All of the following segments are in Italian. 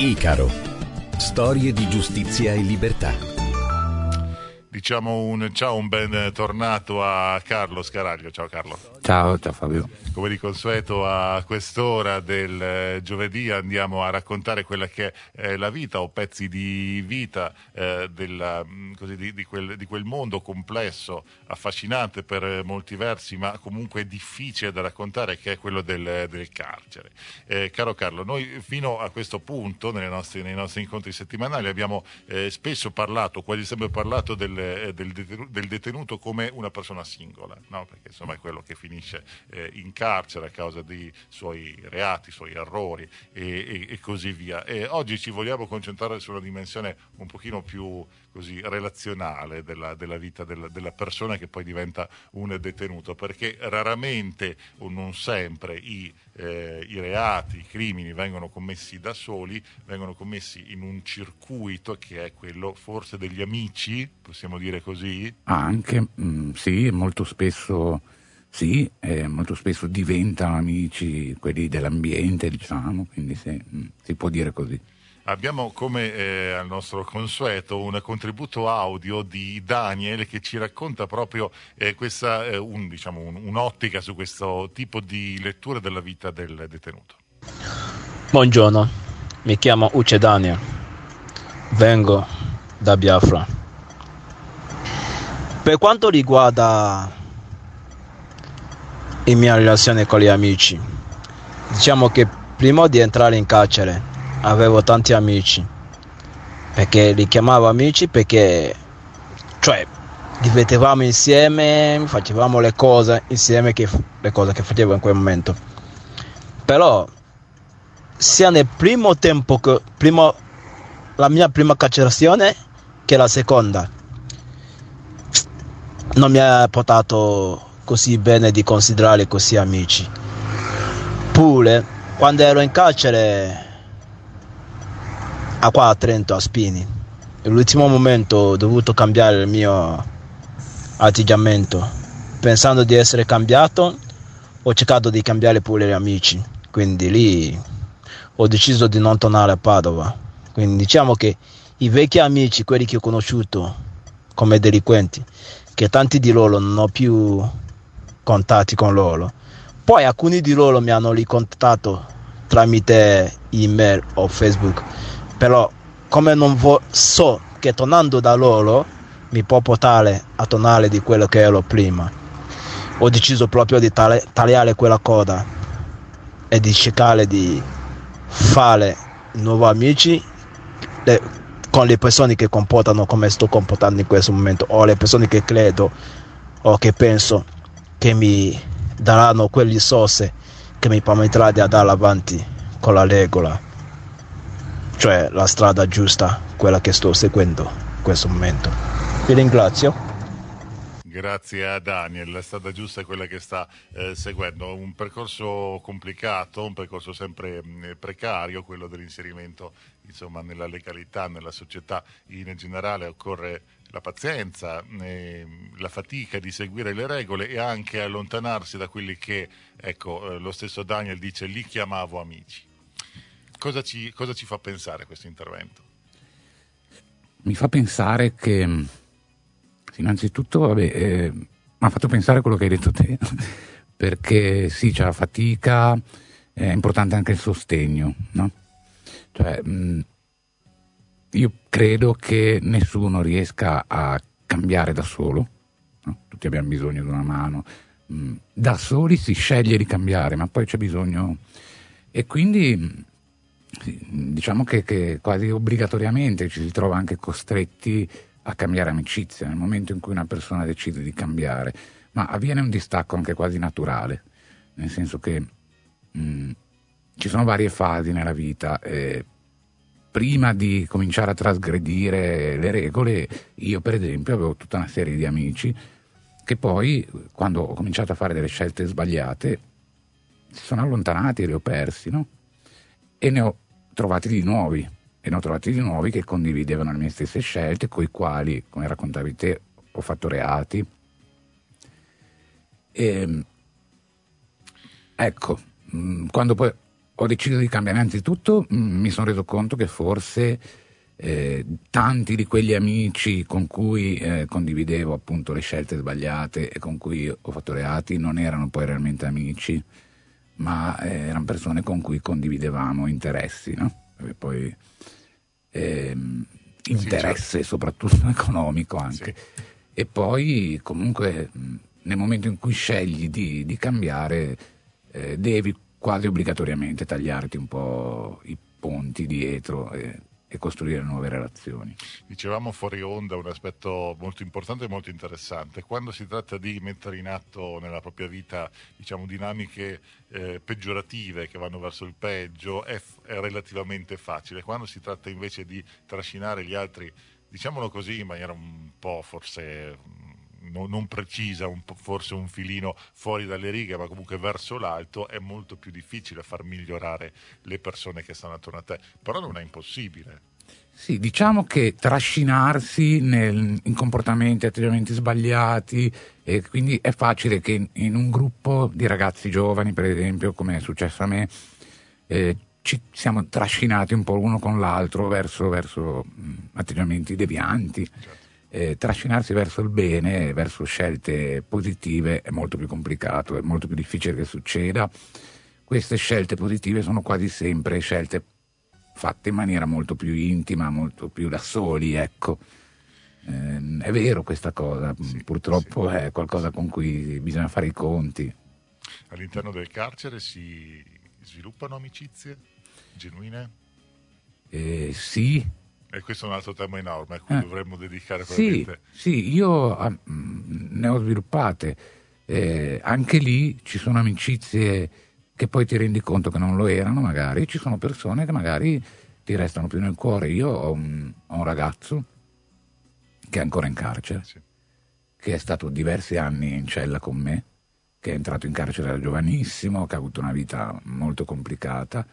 Icaro. Storie di giustizia e libertà. Diciamo un ben tornato a Carlo Scaraglio. Ciao Carlo. Ciao Fabio. Come di consueto a quest'ora del giovedì andiamo a raccontare quella che è la vita o pezzi di vita di quel mondo complesso, affascinante per molti versi, ma comunque difficile da raccontare, che è quello del carcere. Caro Carlo, noi fino a questo punto nei nostri incontri settimanali abbiamo spesso parlato, quasi sempre parlato del detenuto come una persona singola, no? Perché insomma è quello che finisce in carcere a causa dei suoi reati, suoi errori e così via. E oggi ci vogliamo concentrare su una dimensione un pochino più così relazionale della vita della persona che poi diventa un detenuto, perché raramente o non sempre i reati, i crimini vengono commessi da soli, vengono commessi in un circuito che è quello forse degli amici, possiamo dire così? Anche, sì, molto spesso diventano amici quelli dell'ambiente, diciamo, quindi si può dire così. Abbiamo come al nostro consueto un contributo audio di Daniel che ci racconta proprio un'ottica su questo tipo di lettura della vita del detenuto. Buongiorno, mi chiamo Uce Daniel, vengo da Biafra. Per quanto riguarda la mia relazione con gli amici, diciamo che prima di entrare in carcere avevo tanti amici, perché li chiamavo amici perché divertivamo insieme, facevamo le cose insieme, le cose che facevo in quel momento. Però sia nel primo tempo che la mia prima carcerazione che la seconda non mi ha portato così bene di considerarli così amici. Pure quando ero in carcere qua a Trento, a Spini, all'ultimo momento ho dovuto cambiare il mio atteggiamento. Pensando di essere cambiato, ho cercato di cambiare pure gli amici, quindi lì ho deciso di non tornare a Padova. Quindi diciamo che i vecchi amici, quelli che ho conosciuto come delinquenti, che tanti di loro non ho più contatti con loro, poi alcuni di loro mi hanno ricontattato tramite email o Facebook, però come so che tornando da loro mi può portare a tornare di quello che ero prima, ho deciso proprio di tagliare quella coda e di cercare di fare nuovi amici con le persone che comportano come sto comportando in questo momento, o le persone che credo o che penso che mi daranno quelle risorse che mi permetterà di andare avanti con la regola, cioè la strada giusta, quella che sto seguendo in questo momento. Vi ringrazio. Grazie a Daniel, la strada giusta è quella che sta seguendo, un percorso complicato, un percorso sempre precario, quello dell'inserimento insomma nella legalità, nella società in generale. Occorre la pazienza, la fatica di seguire le regole e anche allontanarsi da quelli che, lo stesso Daniel dice, li chiamavo amici. Cosa ci fa pensare questo intervento? Mi fa pensare che innanzitutto mi ha fatto pensare quello che hai detto te, perché sì, c'è la fatica, è importante anche il sostegno, no? Cioè, io credo che nessuno riesca a cambiare da solo, no? Tutti abbiamo bisogno di una mano, da soli si sceglie di cambiare, ma poi c'è bisogno, e quindi diciamo che quasi obbligatoriamente ci si trova anche costretti a cambiare amicizia nel momento in cui una persona decide di cambiare, ma avviene un distacco anche quasi naturale, nel senso che ci sono varie fasi nella vita. Prima di cominciare a trasgredire le regole, io per esempio avevo tutta una serie di amici che poi, quando ho cominciato a fare delle scelte sbagliate, si sono allontanati e li ho persi, no? E ne ho trovati di nuovi che condividevano le mie stesse scelte, coi quali, come raccontavi te, ho fatto reati. Ecco, quando poi ho deciso di cambiare. Innanzitutto mi sono reso conto che forse tanti di quegli amici con cui condividevo appunto le scelte sbagliate e con cui ho fatto reati non erano poi realmente amici, ma erano persone con cui condividevamo interessi, no? E poi interesse, certo, soprattutto economico anche. Sì. E poi comunque nel momento in cui scegli di cambiare devi quasi obbligatoriamente tagliarti un po' i ponti dietro e costruire nuove relazioni. Dicevamo fuori onda un aspetto molto importante e molto interessante: quando si tratta di mettere in atto nella propria vita, diciamo, dinamiche peggiorative che vanno verso il peggio è relativamente facile. Quando si tratta invece di trascinare gli altri, diciamolo così, in maniera un po' forse non precisa, forse un filino fuori dalle righe, ma comunque verso l'alto, è molto più difficile far migliorare le persone che stanno attorno a te, però non è impossibile. Sì, diciamo che trascinarsi in comportamenti, atteggiamenti sbagliati, e quindi è facile che in un gruppo di ragazzi giovani, per esempio, come è successo a me, ci siamo trascinati un po' l'uno con l'altro verso atteggiamenti devianti. Certo. Trascinarsi verso il bene, verso scelte positive è molto più complicato, è molto più difficile che succeda. Queste scelte positive sono quasi sempre scelte fatte in maniera molto più intima, molto più da soli, ecco. È vero questa cosa, sì, purtroppo sì, è qualcosa con cui bisogna fare i conti. All'interno del carcere si sviluppano amicizie genuine? Sì. E questo è un altro tema enorme a cui dovremmo dedicare probabilmente. Sì, io ne ho sviluppate. Anche lì ci sono amicizie che poi ti rendi conto che non lo erano, magari. Ci sono persone che magari ti restano più nel cuore. Io ho un ragazzo che è ancora in carcere, sì, che è stato diversi anni in cella con me, che è entrato in carcere da giovanissimo, che ha avuto una vita molto complicata,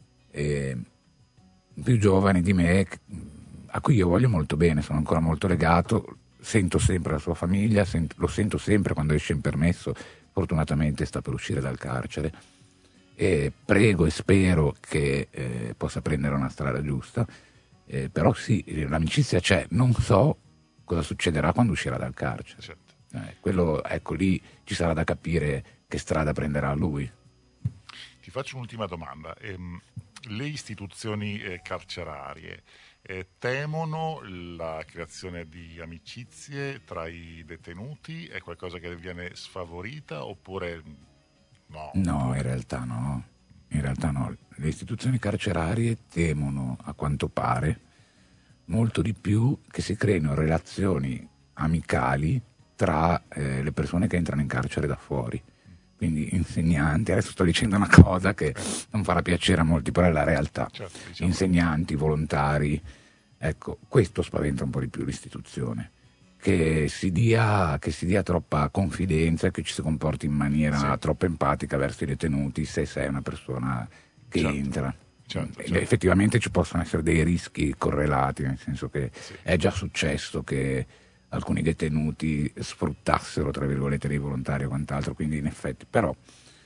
più giovane di me, a cui io voglio molto bene, sono ancora molto legato, sento sempre la sua famiglia, lo sento sempre quando esce in permesso, fortunatamente sta per uscire dal carcere, e prego e spero che possa prendere una strada giusta, però sì, l'amicizia c'è, non so cosa succederà quando uscirà dal carcere. Certo. Quello, ecco, lì ci sarà da capire che strada prenderà lui. Ti faccio un'ultima domanda. Le istituzioni carcerarie temono la creazione di amicizie tra i detenuti? È qualcosa che viene sfavorita oppure no? No, in realtà no. In realtà no. Le istituzioni carcerarie temono, a quanto pare, molto di più che si creino relazioni amicali tra le persone che entrano in carcere da fuori. Quindi insegnanti, adesso sto dicendo una cosa che non farà piacere a molti, però è la realtà. Certo, diciamo. Insegnanti, volontari, ecco, questo spaventa un po' di più l'istituzione, che si dia troppa confidenza, che ci si comporti in maniera troppo empatica verso i detenuti se sei una persona che entra. Certo. Effettivamente ci possono essere dei rischi correlati, nel senso che è già successo che alcuni detenuti sfruttassero, tra virgolette, dei volontari o quant'altro, quindi in effetti, però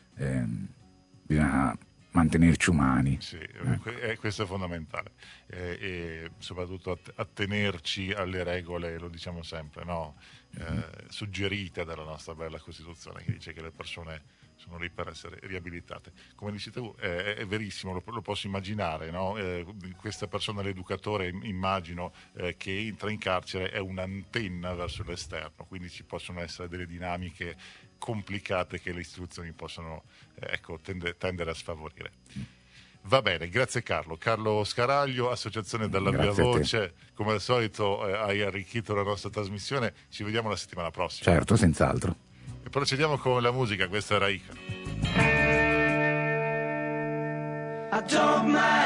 bisogna mantenerci umani. Sì, questo è fondamentale, e soprattutto attenerci alle regole, lo diciamo sempre, no? Suggerite dalla nostra bella Costituzione, che dice che le persone sono lì per essere riabilitate. Come dici tu, è verissimo, lo posso immaginare, no? Questa persona, l'educatore, immagino, che entra in carcere è un'antenna verso l'esterno, quindi ci possono essere delle dinamiche complicate che le istituzioni possono tendere a sfavorire. Va bene, grazie Carlo. Carlo Scaraglio, Associazione Dalla Via Voce, come al solito hai arricchito la nostra trasmissione, ci vediamo la settimana prossima. Certo, senz'altro. E procediamo con la musica, questa era Icaro. I don't mind.